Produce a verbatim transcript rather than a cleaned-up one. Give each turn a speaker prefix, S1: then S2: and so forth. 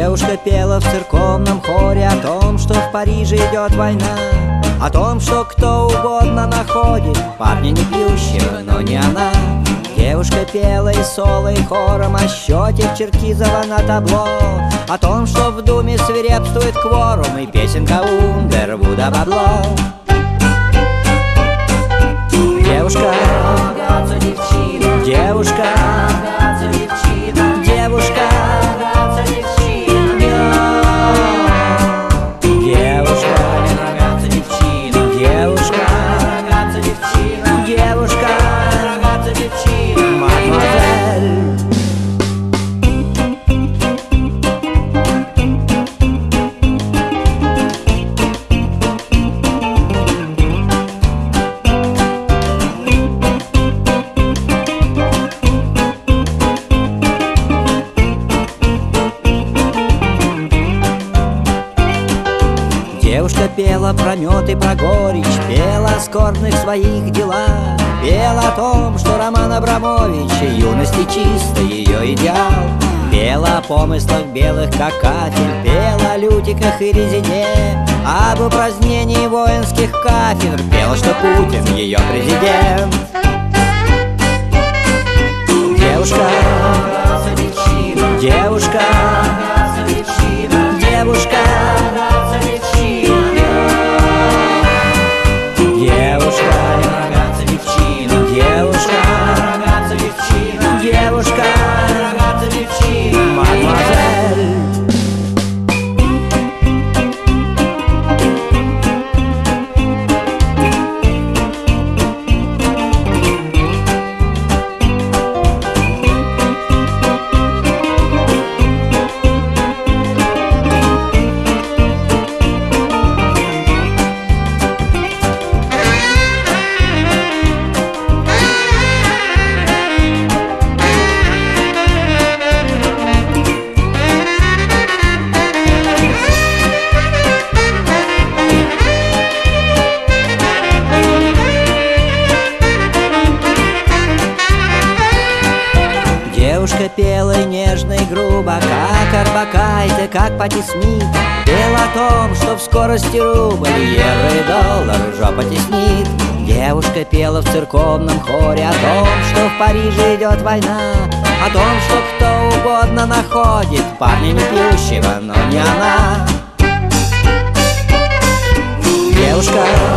S1: Девушка пела в церковном хоре о том, что в Париже идет война, о том, что кто угодно находит парня не пьющего, но не она. Девушка пела и соло, и хором о счете Черкизова на табло, о том, что в думе свирепствует кворум, и песенка Ундервуда бабло. Девушка, девушка, девушка, девушка, девушка, мадемуазель. Девушка пела про мед и про горечь, пела о скорбных своих делах, пела о том, что Роман Абрамович юности чисто ее идеал, пела о помыслах белых, как кафель, пела о лютиках и резиде, об упразднении воинских кафедр, пела, что Путин ее президент. Девушка, девушка, девушка, девушка, девушка, мадемуазель. Девушка пела и нежно и грубо, как Орбакайте, как Патти Смит, пела о том, что в скорости рубль, евро и доллар жопа теснит. Девушка пела в церковном хоре о том, что в Париже идет война, о том, что кто угодно находит парня не пьющего, но не она. Девушка,